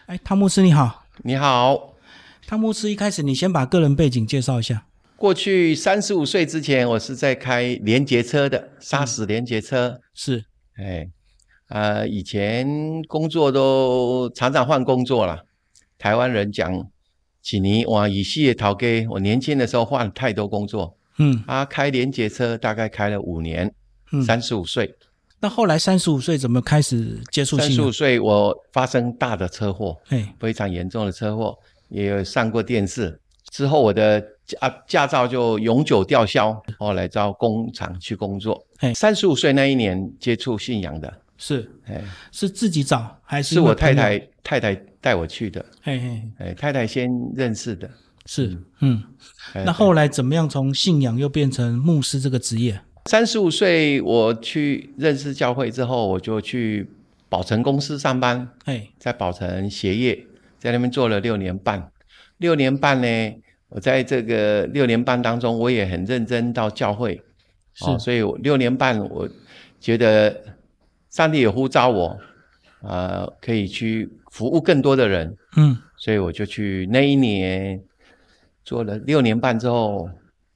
哎，汤牧师你好。 你好。 汤牧师，一开始你先把个人背景介绍一下。 过去35岁之前，我是在开联结车的，砂石联结车。 是。 以前工作都常常换工作啦。台湾人讲几年哇，以系的头家，我年轻的时候换太多工作。开联结车大概开了5年，35岁。 那后来35岁怎么开始接触信仰？ 35岁我发生大的车祸，非常严重的车祸，也有上过电视。之后我的驾照就永久吊销，后来到工厂去工作。35岁那一年接触信仰的。 是自己找还是？ 是我太太带我去的。太太先认识的。 是。那后来怎么样从信仰又变成牧师这个职业 ？35岁我去认识教会之后，我就去宝成公司上班。在宝成鞋业，在那边做了6年半。6年半呢，我在这个6年半当中，我也很认真到教会。所以我6年半我觉得上帝有呼召我，可以去服务更多的人。所以我就去那一年做了6年半之后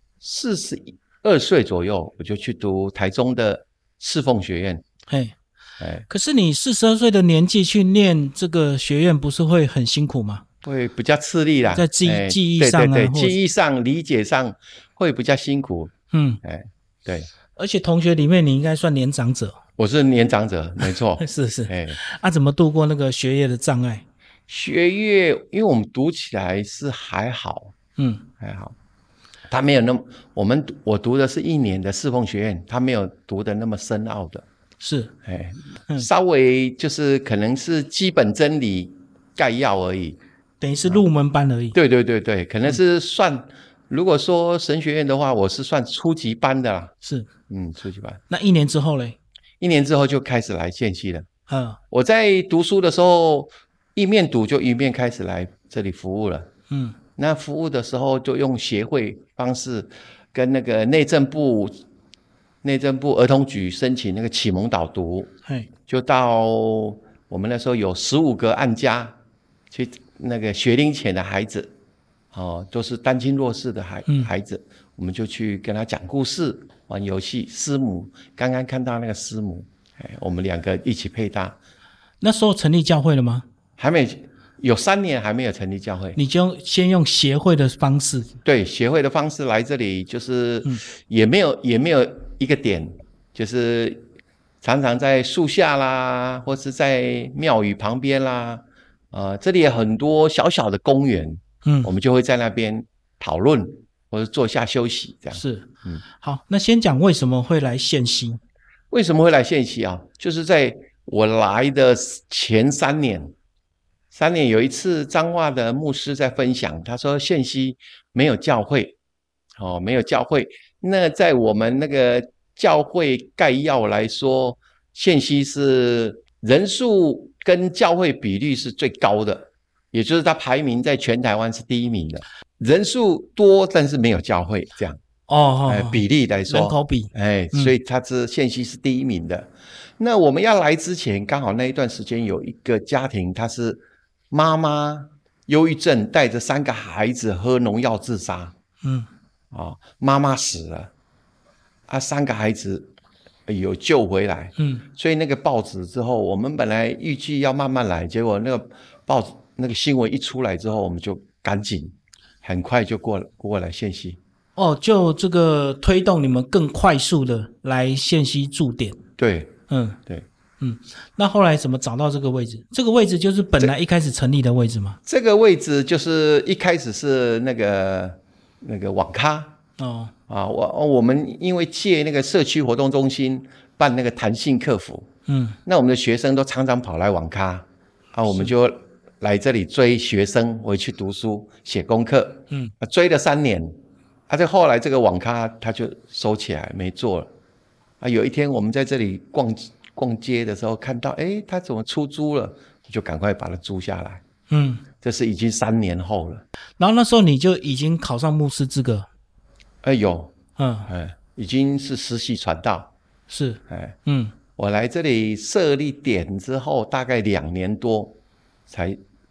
，42岁左右，我就去读台中的侍奉学院。 可是你42岁的年纪去念这个学院，不是会很辛苦吗？ 会比较吃力啦， 在记忆上对，记忆上、理解上会比较辛苦。对。 而且同学里面你应该算年长者。 我是年长者，没错。 是。怎么度过那个学业的障碍？ 学业，因为我们读起来是还好。还好。他没有那么，我读的是1年的侍奉学院，他没有读的那么深奥的。 是。 稍微就是可能是基本真理概要而已， 等于是入门班而已。 对，可能是算，如果说神学院的话，我是算初级班的啦。 是。 初级班。 那1年之后嘞 ？1年之后就开始来县西了。我在读书的时候，一面读就一面开始来这里服务了。那服务的时候就用协会方式跟那个内政部儿童局申请那个启蒙导读。就到我们那时候有15个案家，去那个学龄前的孩子，都是单亲弱势的孩子，我们就去跟他讲故事、玩游戏。师母刚刚看到那个师母，我们2个一起配搭。 那时候成立教会了吗？ 还没有，3年还没有成立教会。 你就先用协会的方式？ 对，协会的方式来这里，就是也没有一个点，就是常常在树下啦，或是在庙宇旁边啦，这里有很多小小的公园，我们就会在那边讨论或者坐下休息这样。 是。好，那先讲为什么会来县西。 为什么会来县西啊？就是在我来的前3年有一次彰化的牧师在分享，他说县西没有教会。没有教会。那在我们那个教会概要来说，县西是人数跟教会比率是最高的，也就是它排名在全台湾是第1名的，人数多但是没有教会这样。比例来说， 人口比。 所以它是县西是第1名的。那我们要来之前，刚好那一段时间有一个家庭，他是妈妈忧郁症，带着3个孩子喝农药自杀。妈妈死了，3个孩子有救回来。所以那个报纸之后，我们本来预计要慢慢来，结果那个报纸那个新闻一出来之后，我们就赶紧很快就过来县西。 就这个推动你们更快速的来县西驻点。 对。 对。那后来怎么找到这个位置？这个位置就是本来一开始成立的位置吗？ 这个位置就是一开始是那个网咖。我们因为借那个社区活动中心办那个弹性客服。那我们的学生都常常跑来网咖，我们就来这里追学生回去读书写功课。追了3年。这后来这个网咖他就收起来没做了。有一天我们在这里逛街的时候看到，他怎么出租了，就赶快把它租下来。这是已经3年后了。 然后那时候你就已经考上牧师资格？ 有。已经是实习传道。 是。 我来这里设立点之后大概2年多才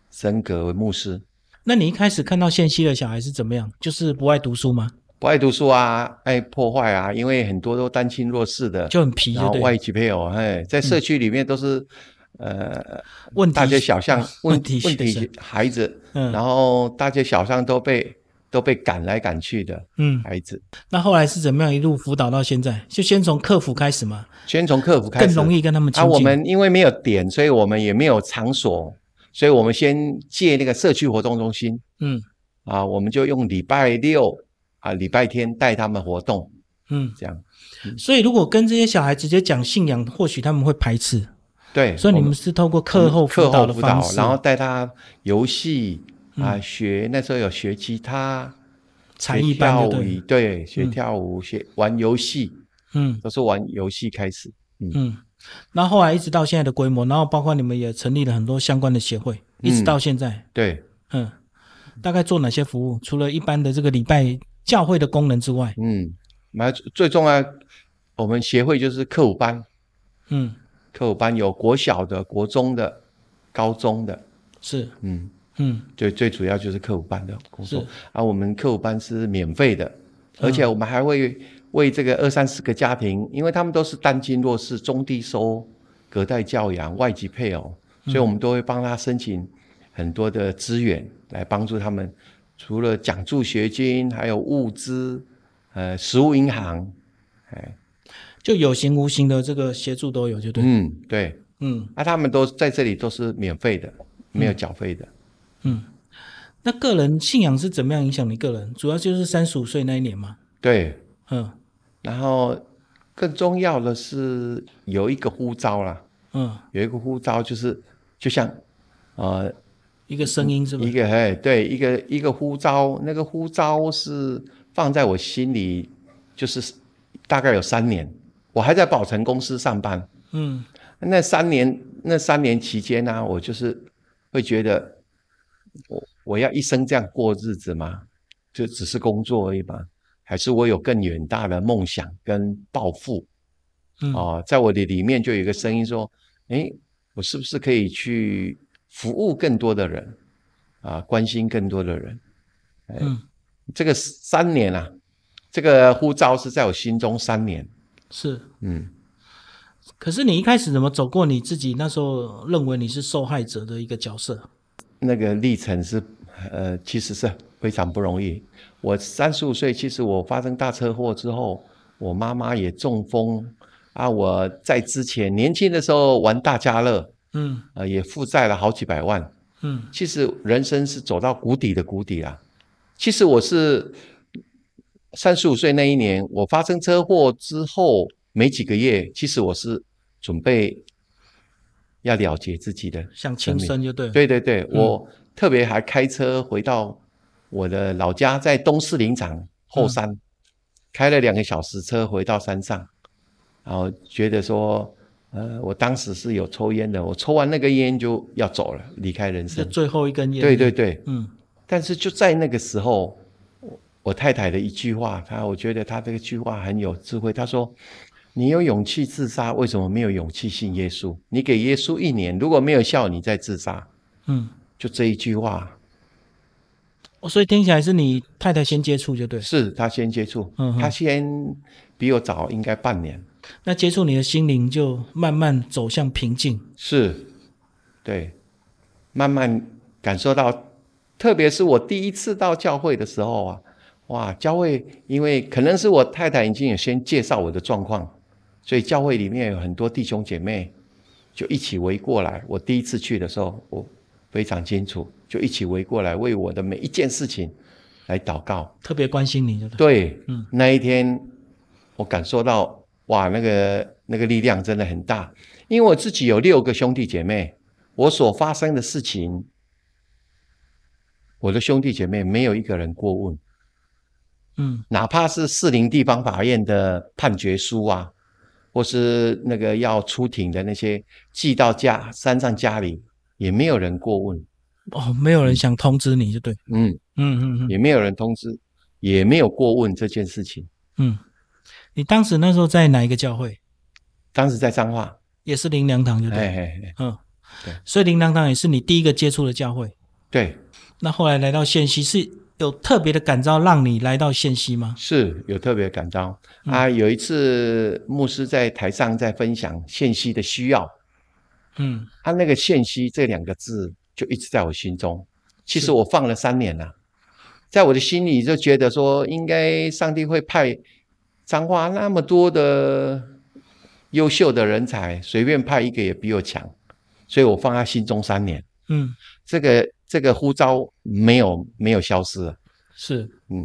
升格为牧师。 那你一开始看到县西的小孩是怎么样？就是不爱读书吗？ 不爱读书啊，爱破坏啊，因为很多都单亲弱势的， 就很皮就对， 然后外籍配偶，在社区里面都是问题大街小巷问题孩子，然后大街小巷都被赶来赶去的孩子。 那后来是怎么样一路辅导到现在？就先从客服开始嘛？ 先从客服开始， 更容易跟他们亲近。 我们因为没有点，所以我们也没有场所，所以我们先借那个社区活动中心。我们就用礼拜六礼拜天带他们活动。这样。 所以如果跟这些小孩直接讲信仰，或许他们会排斥。 对， 所以你们是透过课后辅导的方式， 然后带他游戏学，那时候有学吉他、 才艺班对，学跳舞、学玩游戏，都是玩游戏开始。 然后后来一直到现在的规模，然后包括你们也成立了很多相关的协会，一直到现在。 对， 大概做哪些服务？除了一般的这个礼拜教会的功能之外， 最重要，我们协会就是课舞班。课舞班有国小的、国中的、高中的， 是， 最主要就是课舞班的工作。我们课舞班是免费的，而且我们还会为这个20-30个家庭，因为他们都是单亲弱势、中低收、隔代教养、外籍配偶，所以我们都会帮他申请很多的资源来帮助他们，除了奖助学金，还有物资，食物银行， 就有形无形的这个协助都有，就对。 对，他们都在这里都是免费的，没有缴费的。 那个人信仰是怎么样影响你个人？主要就是35岁那一年嘛。 对，然后更重要的是有一个呼召啦，有一个呼召就像一个声音是吧？ 对，一个呼召，那个呼召是放在我心里，就是大概有3年。我还在宝成公司上班，那3年期间呢，我就是会觉得，我要一生这样过日子吗？就只是工作而已吗？还是我有更远大的梦想跟抱负？在我的里面就有一个声音说，我是不是可以去服务更多的人关心更多的人？这个3年啊，这个呼召是在我心中3年。 是，可是你一开始怎么走过你自己那时候认为你是受害者的一个角色？ 那个历程是，其实是非常不容易。我35岁，其实我发生大车祸之后，我妈妈也中风我在之前年轻的时候玩大家乐，也负债了好几百万，其实人生是走到谷底的谷底啦。其实我是35岁那一年，我发生车祸之后没几个月，其实我是准备要了结自己的生命， 想轻生就对了。 对，我特别还开车回到我的老家，在东势林场后山，开了2个小时车回到山上，然后觉得说，我当时是有抽烟的，我抽完那个烟就要走了，离开人生， 就最后一根烟。 对，但是就在那个时候，我太太的一句话，我觉得她这个句话很有智慧。她说：“你有勇气自杀，为什么没有勇气信耶稣？你给耶稣1年，如果没有效，你再自杀。”就这一句话。 所以听起来是你太太先接触就对。 是她先接触，她先比我早应该半年。 那接触你的心灵就慢慢走向平静。 是，对，慢慢感受到，特别是我第一次到教会的时候教会因为可能是我太太已经有先介绍我的状况，所以教会里面有很多弟兄姐妹就一起围过来。我第一次去的时候，我非常清楚，就一起围过来为我的每一件事情来祷告， 特别关心你。 对，那一天我感受到那个力量真的很大，因为我自己有6个兄弟姐妹，我所发生的事情，我的兄弟姐妹没有一个人过问。哪怕是士林地方法院的判决书或是那个要出庭的那些寄到山上家里，也没有人过问。 没有人想通知你就对。 也没有人通知，也没有过问这件事情。 你当时那时候在哪一个教会？ 当时在彰化， 也是灵粮堂就对。对，所以灵粮堂也是你第一个接触的教会。 对。 那后来来到县西是有特别的感召让你来到县西吗？ 是有特别的感召有一次牧师在台上在分享县西的需要，他那个县西这2个字就一直在我心中。其实我放了3年了，在我的心里就觉得说，应该上帝会派彰化那么多的优秀的人才，随便派一个也比我强，所以我放在心中3年。这个呼召没有消失了。 是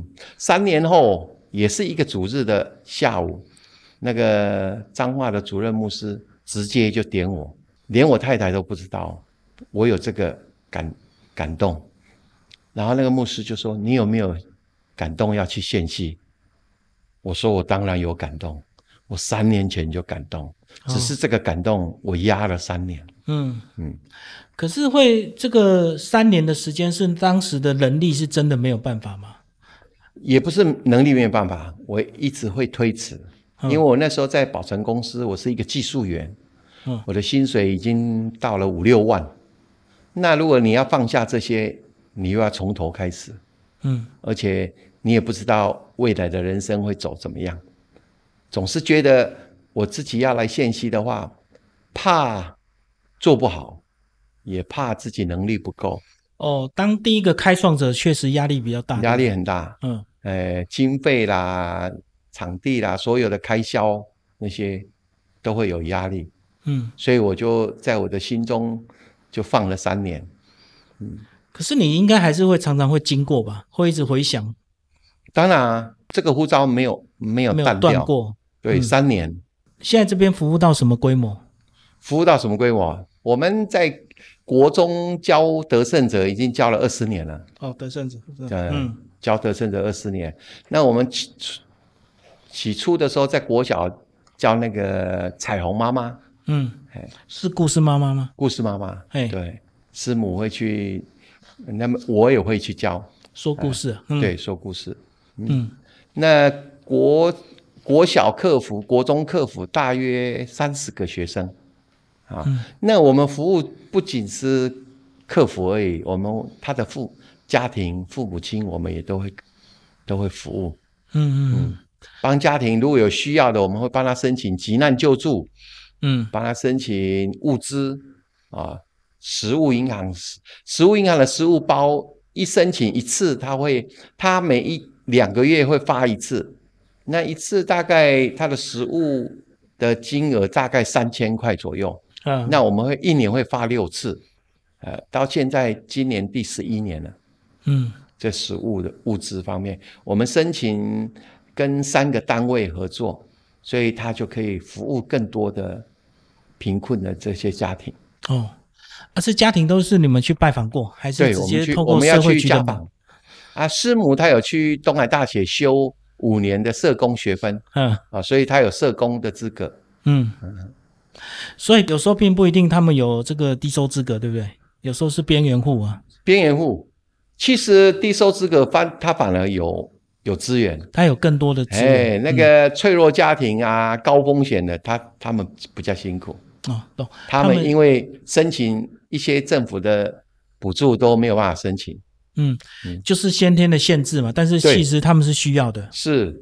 3年后也是一个主日的下午，那个彰化的主任牧师直接就点我，连我太太都不知道我有这个感动。然后那个牧师就说：“你有没有感动要去县西？”我说：“我当然有感动，我3年前就感动，只是这个感动我压了3年。” 可是这个3年的时间是当时的人力是真的没有办法吗？ 也不是能力没有办法，我一直会推迟，因为我那时候在宝成公司，我是一个技术员，我的薪水已经到了5、6万。那如果你要放下这些，你又要从头开始，而且你也不知道未来的人生会走怎么样，总是觉得我自己要来县西的话，怕做不好，也怕自己能力不够。 当第一个开创者确实压力比较大， 压力很大。经费啦、场地啦，所有的开销那些都会有压力。所以我就在我的心中就放了3年。 可是你应该还是会常常会经过吧，会一直回想。 当然这个呼召没有断过。 对，3年。 现在这边服务到什么规模？ 我们在国中教得胜者已经教了20年了。 得胜者。 教得胜者20年。那我们起初的时候在国小教那个彩虹妈妈。 是故事妈妈吗？ 故事妈妈。对，师母会去，那么我也会去教说故事。 对，说故事。那国小客服、国中客服大约30个学生那我们服务不仅是客服而已，我们他的家庭父母亲我们也都会服务。帮家庭如果有需要的，我们会帮他申请急难救助，帮他申请物资食物银行的食物包一申请一次，他每2个月会发一次，那一次大概他的食物的金额大概3000块左右。那我们会1年会发6次，到现在今年第11年了。这食物的物资方面，我们申请跟3个单位合作，所以他就可以服务更多的贫困的这些家庭。 这家庭都是你们去拜访过，还是直接透过社会局的门？ 师母她有去东海大学修5年的社工学分，所以她有社工的资格。 所以有时候并不一定他们有这个低收资格，对不对？有时候是边缘户啊。 边缘户，其实低收资格他反而有资源， 他有更多的资源。 那个脆弱家庭高风险的，他们比较辛苦。 懂。 他们因为申请一些政府的补助都没有办法申请。 就是先天的限制嘛，但是其实他们是需要的。 是。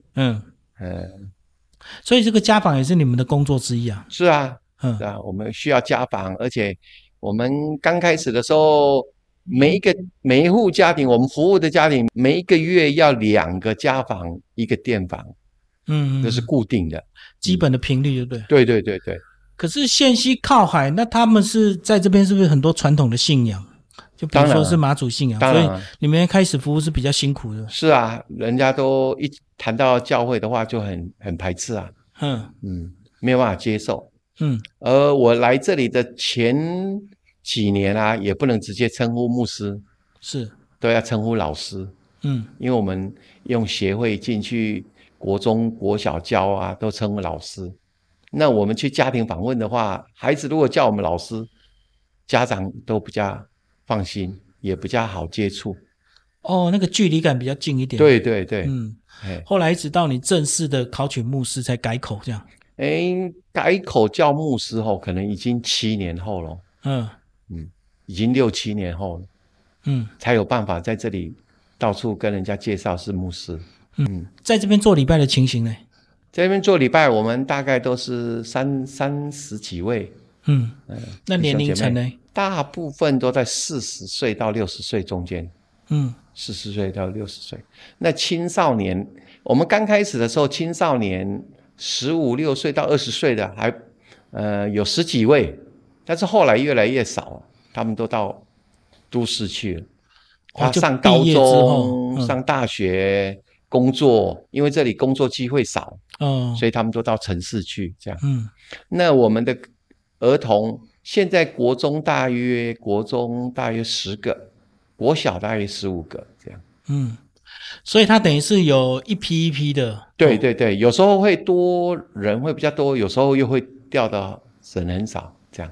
所以这个家访也是你们的工作之一啊。 是啊。我们需要家访，而且我们刚开始的时候，每一户家庭，我们服务的家庭，每一个月要2个家访，1个电访。这是固定的基本的频率，对不对？ 对。 可是县西靠海，那他们是在这边是不是很多传统的信仰？就比如说是妈祖信仰，所以你们开始服务是比较辛苦的。 是啊，人家都一谈到教会的话就很排斥啊。没有办法接受。而我来这里的前几年也不能直接称呼牧师， 是都要称呼老师。因为我们用协会进去国中国小教都称呼老师。那我们去家庭访问的话，孩子如果叫我们老师，家长都比较放心，也比较好接触。 那个距离感比较近一点。 对。 后来一直到你正式的考取牧师才改口这样。 改口叫牧师后，可能已经7年后了。已经6、7年后了。 才有办法在这里到处跟人家介绍是牧师。 在这边做礼拜的情形呢？ 在这边做礼拜，我们大概都是30几位。 那年龄层呢？ 大部分都在40岁到60岁中间。40岁到60岁。那青少年，我们刚开始的时候，青少年15、16岁到20岁的还有10几位，但是后来越来越少，他们都到都市去了。他上高中、上大学、工作，因为这里工作机会少，所以他们都到城市去。这样，那我们的儿童现在国中大约10个，国小大约15个，这样。 所以他等于是有一批一批的。 对对对，有时候会多人会比较多，有时候又会掉到人很少，这样。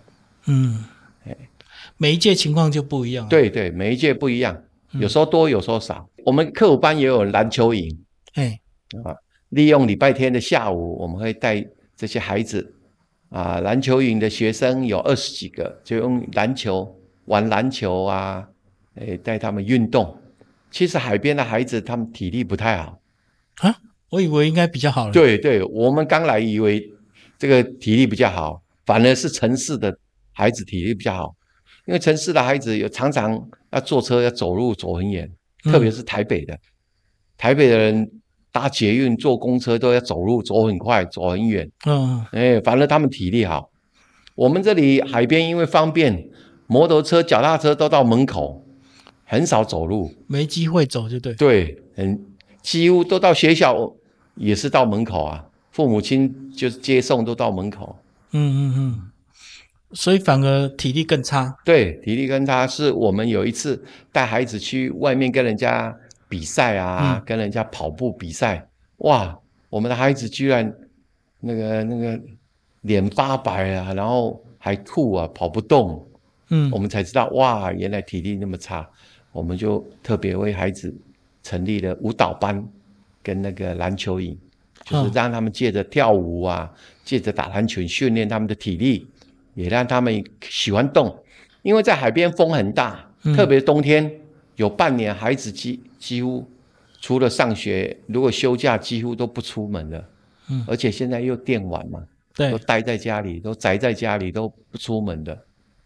每一届情况就不一样。 对对，每一届不一样，有时候多，有时候少。我们课舞班也有篮球营，利用礼拜天的下午，我们会带这些孩子篮球营的学生有20几个，就用玩篮球啊，带他们运动。其实海边的孩子他们体力不太好我以为应该比较好了。 对对，我们刚来以为这个体力比较好，反而是城市的孩子体力比较好，因为城市的孩子常常要坐车要走路走很远，特别是台北的人搭捷运坐公车都要走路走很快走很远。反而他们体力好。我们这里海边因为方便，摩托车脚踏车都到门口，很少走路， 没机会走就对。 对，几乎都到学校也是到门口啊，父母亲就是接送都到门口。 所以反而体力更差。 对，体力更差。是我们有一次带孩子去外面跟人家比赛啊，跟人家跑步比赛，哇，我们的孩子居然那个脸发白啊，然后还吐啊，跑不动。我们才知道哇，原来体力那么差。我们就特别为孩子成立了舞蹈班跟那个篮球营，就是让他们借着跳舞啊，借着打篮球训练他们的体力，也让他们喜欢动。因为在海边风很大，特别冬天有半年孩子几乎除了上学，如果休假几乎都不出门了。而且现在又电玩嘛，都待在家里，都宅在家里，都不出门的。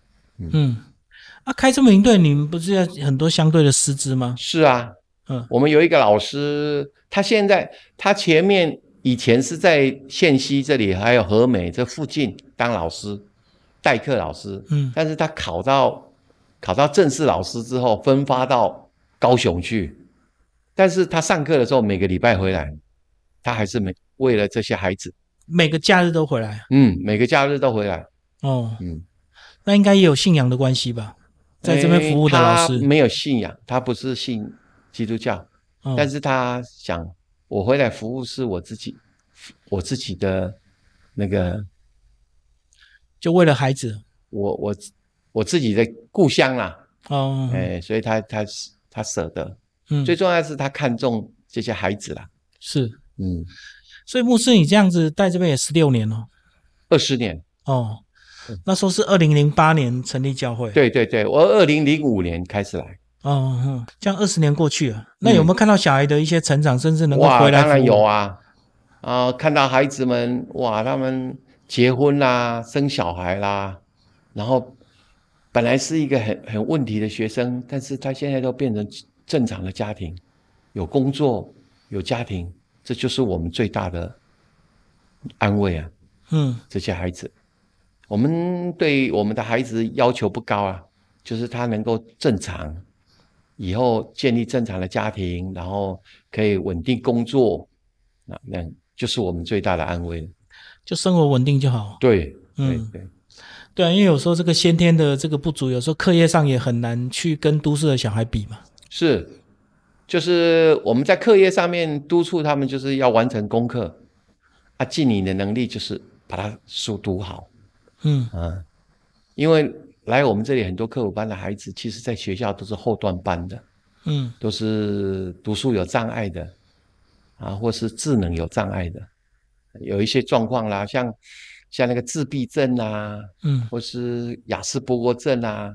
开这么营队，你们不是要很多相对的师资吗？ 是啊，我们有一个老师，他前面以前是在县西这里还有和美这附近当老师，代课老师。但是他考到正式老师之后，分发到高雄去。但是他上课的时候，每个礼拜回来，他还是为了这些孩子， 每个假日都回来。 每个假日都回来。 那应该也有信仰的关系吧？在这边服务的老师他没有信仰，他不是信基督教，但是他想我回来服务是我自己的那个， 就为了孩子， 我自己的故乡啦。所以他舍得。最重要的是他看重这些孩子啦。 是，所以牧师你这样子带这边也16年了 ，20年。 那时候是2008年成立教会。 对对对，我2005年开始来。 这样20年过去了，那有没有看到小孩的一些成长，甚至能够回来服务？ 当然有啊。看到孩子们哇，他们结婚啦，生小孩啦，然后本来是一个很问题的学生，但是他现在都变成正常的家庭，有工作，有家庭，这就是我们最大的安慰啊。这些孩子。我们对我们的孩子要求不高啊，就是他能够正常，以后建立正常的家庭，然后可以稳定工作，那就是我们最大的安慰。 就生活稳定就好。 对， 对啊，因为有时候这个先天的这个不足，有时候课业上也很难去跟都市的小孩比嘛。 是，就是我们在课业上面督促他们，就是要完成功课尽你的能力，就是把他书读好。因为来我们这里很多课舞班的孩子，其实在学校都是后段班的，都是读书有障碍的或是智能有障碍的，有一些状况啦，像那个自闭症或是亚斯伯格症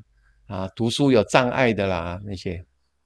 读书有障碍的啦那些。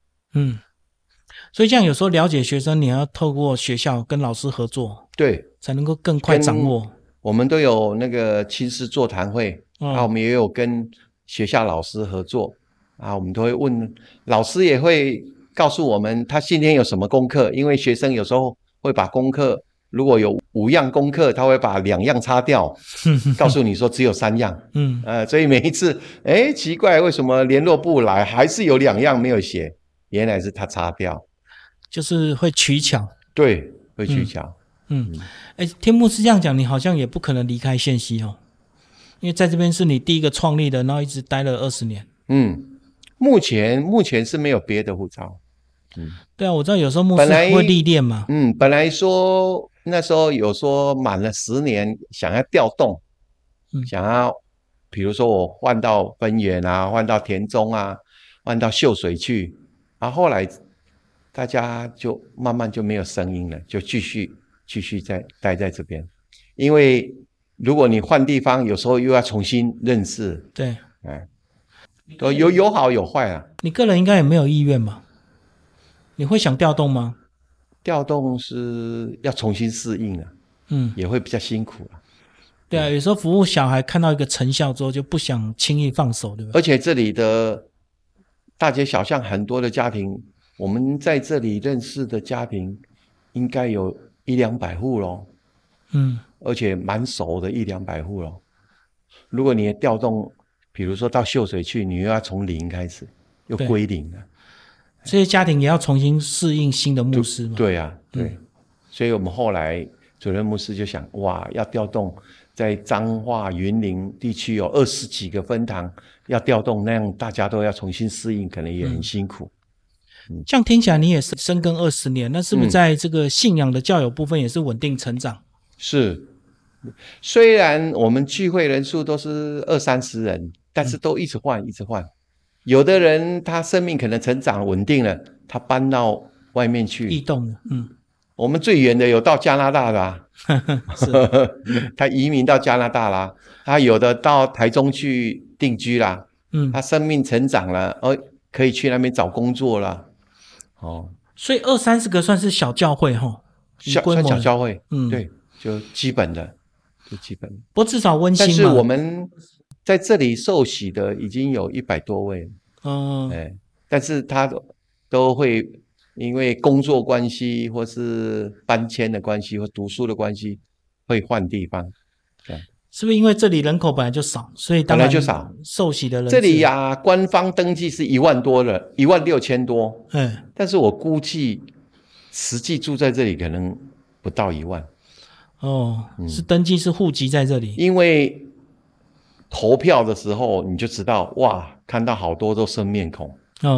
所以这样有时候了解学生，你要透过学校跟老师合作， 对， 才能够更快掌握。 我们都有那个亲师座谈会，我们也有跟学校老师合作，我们都会问，老师也会告诉我们他今天有什么功课，因为学生有时候会把功课，如果有5样功课，他会把2样擦掉，告诉你说只有3样，所以每一次，奇怪，为什么联络部来还是有2样没有写？原来是他擦掉， 就是会取巧， 对，会取巧。 天牧师这样讲，你好像也不可能离开县西哦，因为在这边是你第一个创立的，然后一直待了20年。 目前是没有别的护照。 对啊，我知道有时候牧师会历练嘛。 本来说那时候有说满了10年想要调动，想要比如说我换到分园换到田中换到秀水去，后来大家就慢慢就没有声音了，就继续再待在这边。因为如果你换地方，有时候又要重新认识。 对， 都有好有坏啊。 你个人应该也没有意愿吧？你会想调动吗？ 调动是要重新适应啊，也会比较辛苦啊。 对啊，有时候服务小孩看到一个成效之后，就不想轻易放手，对吧？ 而且这里的大街小巷很多的家庭，我们在这里认识的家庭应该有100-200户咯。而且蛮熟的100-200户咯。如果你调动，比如说到秀水去，你又要从零开始，又归零了。 这些家庭也要重新适应新的牧师嘛？ 对啊，对。所以我们后来主任牧师就想，要调动在彰化云林地区有20几个分堂，要调动，那样大家都要重新适应，可能也很辛苦。 这样听起来你也是深耕20年，那是不是在这个信仰的教友部分也是稳定成长？ 是，虽然我们聚会人数都是20-30人，但是都一直换。有的人他生命可能成长稳定了，他搬到外面去异动了。 我们最远的有到加拿大的他移民到加拿大啦，他有的到台中去定居啦。他生命成长了，可以去那边找工作啦。 所以20-30个算是小教会算小教会。对，就基本的。 不过至少温馨嘛。 但是我们在这里受洗的已经有100多位。但是他都会因为工作关系或是搬迁的关系或读书的关系会换地方。 是不是因为这里人口本来就少，所以当然本来就少， 受洗的人这里官方登记是1万多人，16000多。但是我估计实际住在这里可能不到1万。 是登记是户籍在这里。 因为投票的时候你就知道，看到好多都生面孔。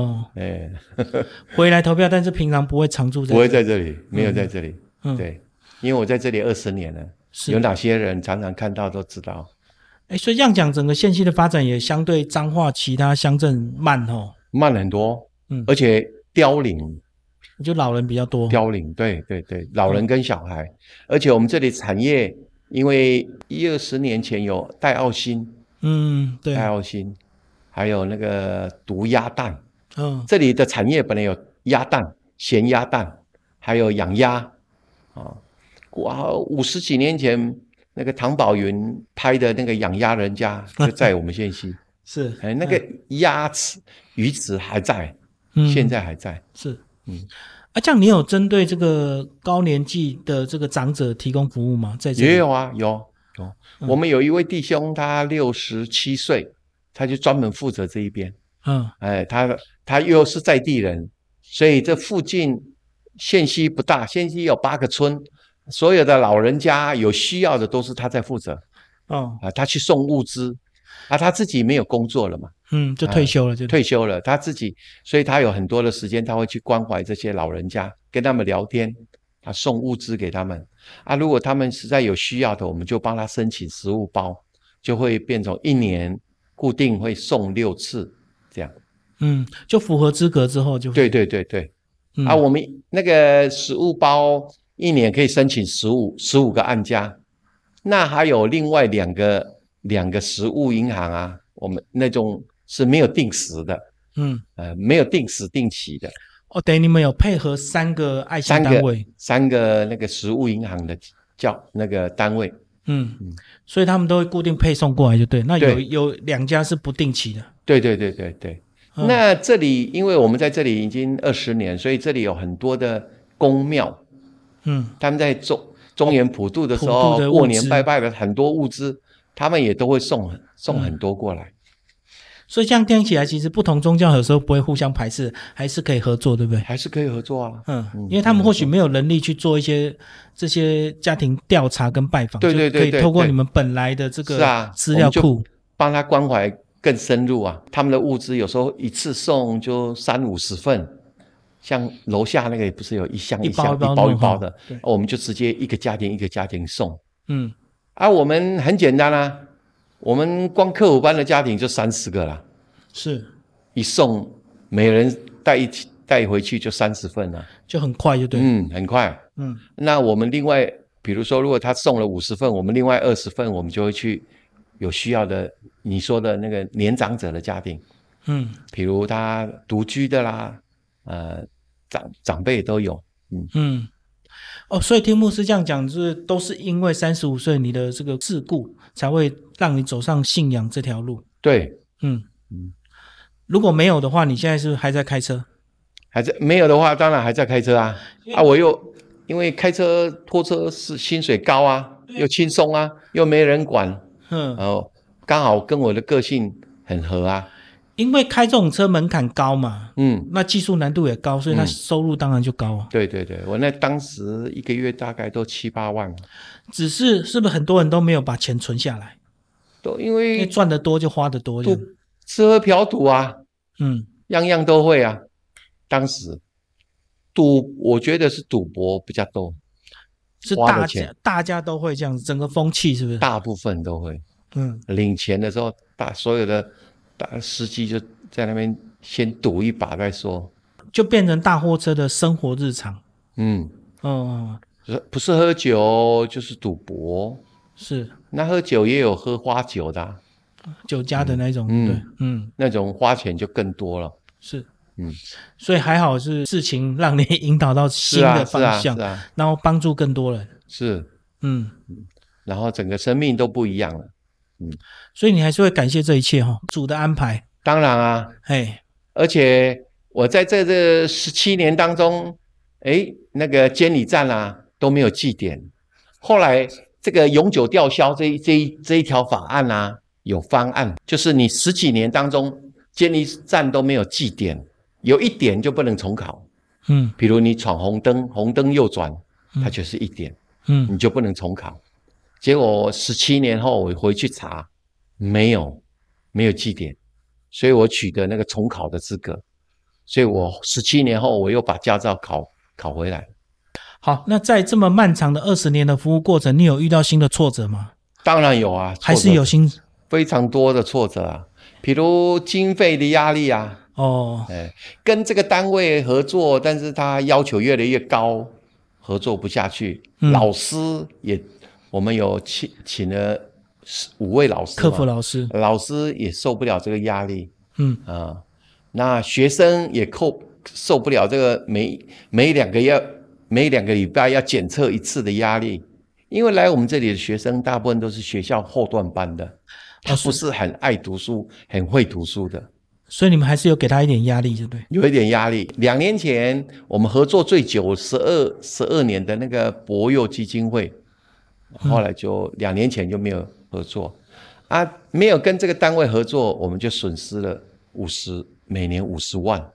回来投票，但是平常不会常住在这里。 不会在这里，没有在这里。对，因为我在这里20年了，有哪些人常常看到都知道。 所以这样讲，整个县西的发展也相对彰化其他乡镇慢很多。而且凋零， 就老人比较多。 凋零，对，老人跟小孩。而且我们这里产业，因为10-20年前有戴奥辛， 对， 戴奥辛，还有那个毒鸭蛋。这里的产业本来有鸭蛋、咸鸭蛋，还有养鸭。50几年前那个唐宝云拍的那个养鸭人家就在我们县西。 是， 那个鱼池还在，现在还在。 是，这样你有针对这个高年纪的这个长者提供服务吗？在这里也有啊，有。我们有一位弟兄，他67岁，他就专门负责这一边。他又是在地人，所以这附近县西不大，县西有8个村，所有的老人家有需要的都是他在负责。他去送物资。他自己没有工作了嘛， 就退休了， 退休了，他自己，所以他有很多的时间，他会去关怀这些老人家，跟他们聊天，送物资给他们。如果他们实在有需要的，我们就帮他申请食物包，就会变成1年固定会送6次这样。 就符合资格之后就对。我们那个食物包1年可以申请15个案家，那还有另外两个食物银行我们那种是没有定时的，没有定时定期的。 哦，等于你们有配合3个爱心单位 ，3个那个食物银行的那个单位， 所以他们都会固定配送过来，就对。那有2家是不定期的。 对。那这里因为我们在这里已经20年，所以这里有很多的公庙，他们在中元普渡的时候，过年拜拜的很多物资，他们也都会送很多过来。 所以这样听起来，其实不同宗教有时候不会互相排斥，还是可以合作，对不对？ 还是可以合作啊。 因为他们或许没有能力去做这些家庭调查跟拜访， 对， 可以透过你们本来的这个资料库， 帮他关怀更深入啊。他们的物资有时候一次送就30-50份，像楼下那个不是有一箱一包的，我们就直接一个家庭送。我们很简单啊。我们光课辅班的家庭就30个啦， 是一送每人带回去就30份了， 就很快就对。 很快。那我们另外比如说如果他送了50份，我们另外20份我们就会去有需要的你说的那个年长者的家庭，比如他独居的啦，长辈都有。 所以听牧师这样讲，就是都是因为35岁你的这个事故，才会让你走上信仰这条路。 对， 如果没有的话，你现在是不是还在开车？ 没有的话，当然还在开车啊。我又因为开车拖车是薪水高啊，又轻松啊，又没人管，然后刚好跟我的个性很合啊。 因为开这种车门槛高嘛，那技术难度也高，所以它收入当然就高啊。 对，我那当时一个月大概都7-8万。 只是不是很多人都没有把钱存下来？ 都因为赚得多就花得多， 吃喝嫖赌啊，样样都会啊。当时我觉得是赌博比较多， 是大家都会这样子，整个风气是不是？ 大部分都会。领钱的时候，所有的司机就在那边先赌一把再说， 就变成大货车的生活日常。 不是喝酒就是赌博。 是， 那喝酒也有喝花酒的酒家的那种。 那种花钱就更多了。 是，所以还好是事情让你引导到新的方向，然后帮助更多人。 是，然后整个生命都不一样了。 所以你还是会感谢这一切主的安排。 当然啊，而且我在这17年当中，那个监理站啊都没有记点。后来这个永久吊销这一条法案啊，有方案，就是你10几年当中监理站都没有记点，有1点就不能重考。比如你闯红灯右转，它就是1点，你就不能重考。结果17年后我回去查，没有记点，所以我取得那个重考的资格，所以我17年后我又把驾照考回来。 好，那在这么漫长的20年的服务过程，你有遇到新的挫折吗？ 当然有啊， 还是有非常多的挫折啊，比如经费的压力啊，跟这个单位合作，但是他要求越来越高，合作不下去。老师也，我们有请了5位老师， 客服老师， 老师也受不了这个压力。那学生也受不了这个每2个礼拜要检测1次的压力，因为来我们这里的学生大部分都是学校后段班的，他不是很爱读书、很会读书的， 所以你们还是有给他一点压力，对不对？ 有一点压力。2年前我们合作最久12年的那个博幼基金会，后来就2年前就没有合作啊，没有跟这个单位合作，我们就损失了每年50万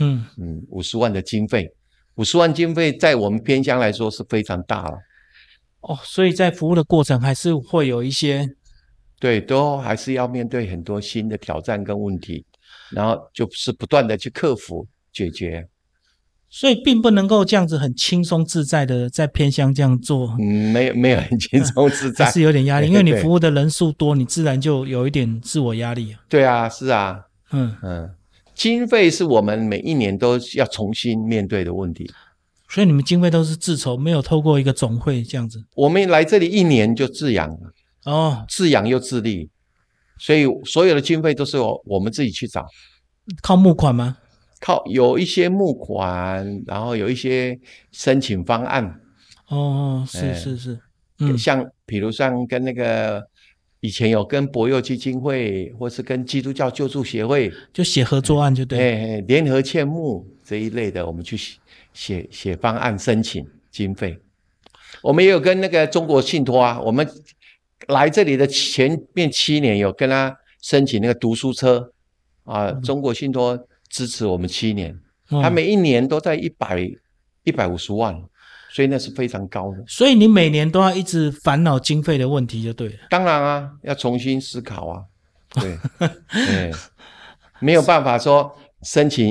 ，50万的经费。50万经费在我们偏乡来说是非常大了。 所以在服务的过程还是会有一些， 对，都还是要面对很多新的挑战跟问题，然后就是不断的去克服解决。 所以并不能够这样子很轻松自在的在偏乡这样做。 没有很轻松自在， 还是有点压力，因为你服务的人数多，你自然就有一点自我压力。 对啊，是啊，经费是我们每1年都要重新面对的问题。 所以你们经费都是自筹，没有透过一个总会这样子？ 我们来这里1年就自养了，自养又自立， 所以所有的经费都是我们自己去找。 靠募款吗？ 有一些募款，然后有一些申请方案。 是， 像比如像跟那个以前有跟博幼基金会，或是跟基督教救助协会， 就写合作案就对， 联合欠募这一类的，我们去写方案申请经费。我们也有跟那个中国信托啊，我们来这里的前面7年有跟他申请那个读书车啊，中国信托支持我们7年，他每一年都在150万，所以那是非常高的。 所以你每年都要一直烦恼经费的问题就对了。 当然啊，要重新思考啊，对，没有办法说申请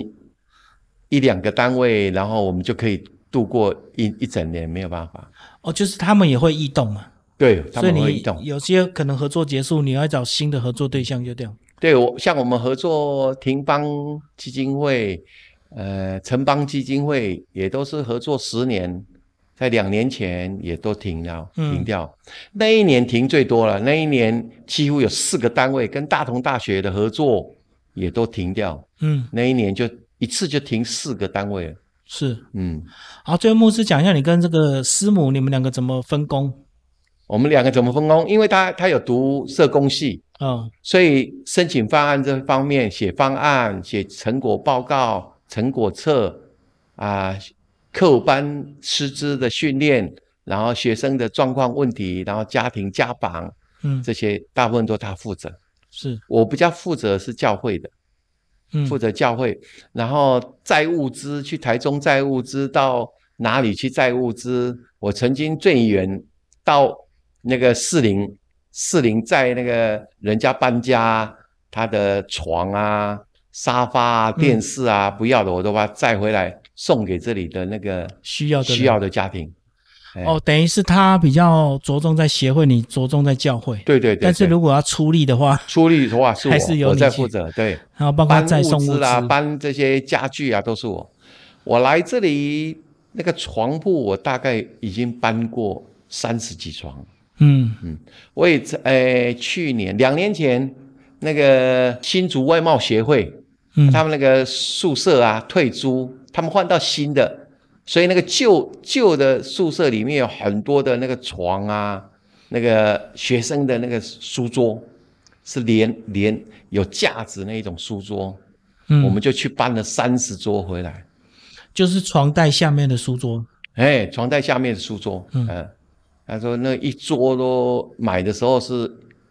1、2个单位，然后我们就可以度过一整年，没有办法。 就是他们也会异动嘛。 对，他们会异动。 所以你有些可能合作结束，你要找新的合作对象就这样。 对，像我们合作廷邦基金会、城邦基金会也都是合作10年，在2年前也都停掉。那一年停最多了，那一年几乎有4个单位跟大同大学的合作也都停掉。那一年就一次就停4个单位了。 是，好，最后牧师讲一下你跟这个师母你们2个怎么分工？ 我们2个怎么分工？因为他有读社工系，所以申请方案这方面，写方案、写成果报告、成果册啊，课务班师资的训练，然后学生的状况问题，然后家庭家访，这些大部分都他负责。 是我比较负责是教会的。负责教会，然后载物资去台中载物资，到哪里去载物资？我曾经最远到那个士林载那个人家搬家，他的床啊、沙发啊、电视啊不要的，我都把它载回来送给这里的那个需要的家庭。 等于是他比较着重在协会，你着重在教会。 对。 但是如果要出力的话是还是我在负责。对， 然后包括再送物资啊，搬这些家具啊，都是我。我来这里那个床铺，我大概已经搬过30几床。我也去年2年前那个新竹外贸协会，他们那个宿舍啊退租，他们换到新的。所以那个旧的宿舍里面有很多的那个床啊，那个学生的那个书桌是连有架子那种书桌，我们就去搬了30桌回来， 就是床带下面的书桌。 床带下面的书桌。他说那一桌都买的时候是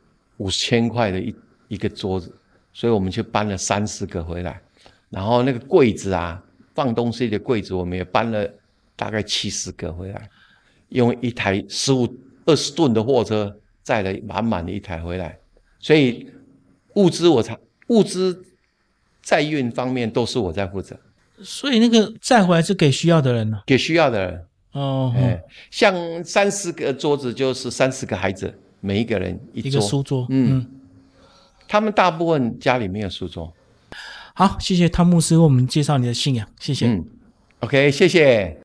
5000块的一个桌子，所以我们就搬了30个回来，然后那个柜子啊。放东西的柜子，我们也搬了大概70个回来，用一台20吨的货车载了满的一台回来，所以物资载运方面都是我在负责。 所以那个载回来是给需要的人呢？ 给需要的人。像30个桌子就是30个孩子，每一个人一个书桌。 他们大部分家里没有书桌。 好，谢谢汤牧师为我们介绍你的信仰，谢谢。 OK， 谢谢。